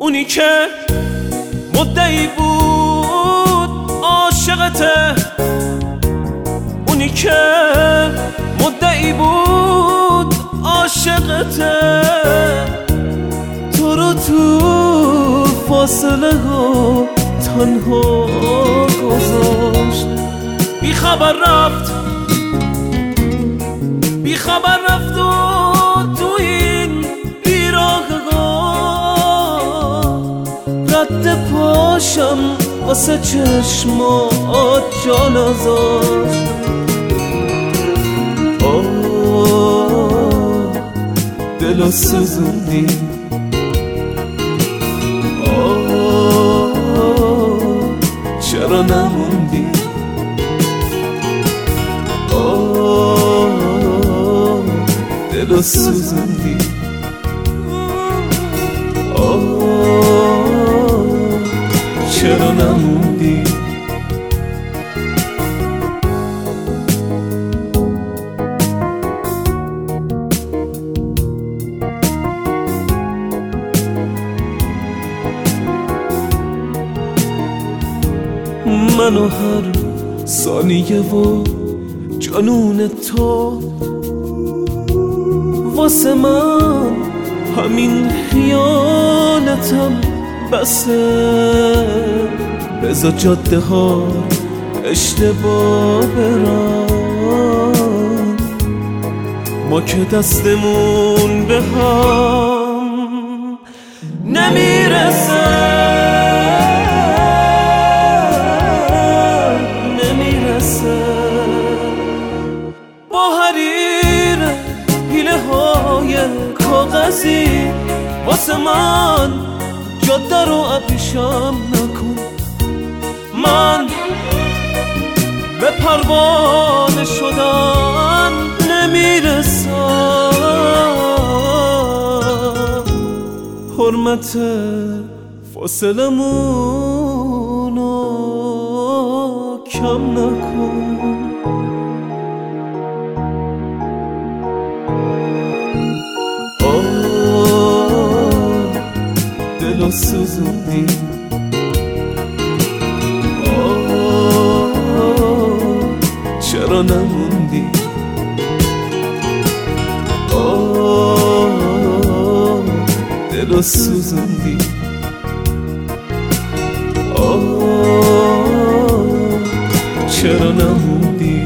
اونی که مدعی بود عاشقته، اونی که مدعی بود عاشقته، تو رو تو فاصله ها تنها گذاشت. بی خبر رفت و تو این بیراهگاه رد پاشم واسه چشمات جا نذاشت. دلو سوزوندی، چرا نموندی؟ دلو سوزوندی، چرا نموندی؟ منو هر ثانیه و جنون تو واسه من همین خیانتم بسه. بذار جاده ها اشتباه برن، ما که دستمون به هم نمیرسه. با حریر پیله های کاغذی واسه من جاده رو ابریشم نکن. من به پروانه شدن نمیرسم. حرمت فاصلمونو کم نکن. دلو سوزوندی، چرا نموندی؟ دلو سوزوندی، چرا نموندی؟